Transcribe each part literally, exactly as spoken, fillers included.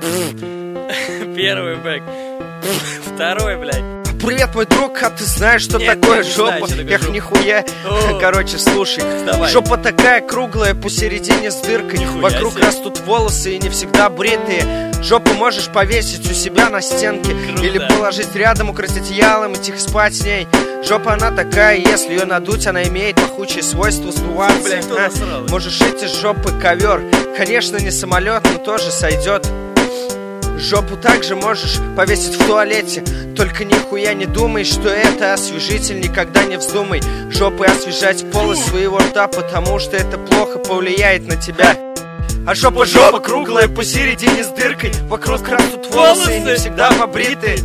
Первый бэк. Второй, блядь. Привет, мой друг, а ты знаешь, что Нет, такое не жопа? знаю, что такое Эх, жопа. нихуя. О. Короче, слушай. Давай. Жопа такая круглая, посередине с дыркой. Нихуя Вокруг себе. растут волосы и не всегда бритые. Жопу можешь повесить у себя на стенке. Круто. Или положить рядом, укрыть одеялом и тихо спать с ней. Жопа она такая, если ее надуть, она имеет пахучее свойство сдуваться. Блядь, кто А, насрал? Можешь шить из жопы ковер. Конечно, не самолет, но тоже сойдет. Жопу также можешь повесить в туалете. Только нихуя не думай, что это освежитель. Никогда не вздумай жопой освежать полость своего рта, потому что это плохо повлияет на тебя. А жопа жопа круглая, посередине с дыркой. Вокруг растут волосы, и не всегда побритые.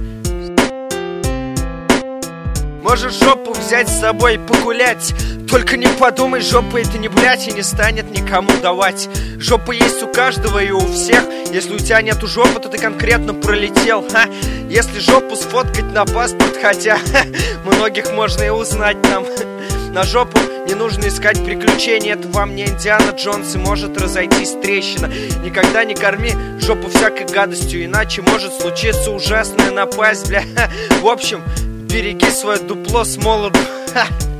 Можешь жопу взять с собой и погулять. Только не подумай, жопа это не блять и не станет никому давать. Жопа есть у каждого и у всех. Если у тебя нету жопы, то ты конкретно пролетел. Ха. Если жопу сфоткать на паспорт, хотя ха, многих можно и узнать там. На жопу не нужно искать приключений. Это вам не Индиана Джонс и может разойтись трещина. Никогда не корми жопу всякой гадостью, иначе может случиться ужасная напасть, бля. В общем, береги свое дупло с молоду. Ха.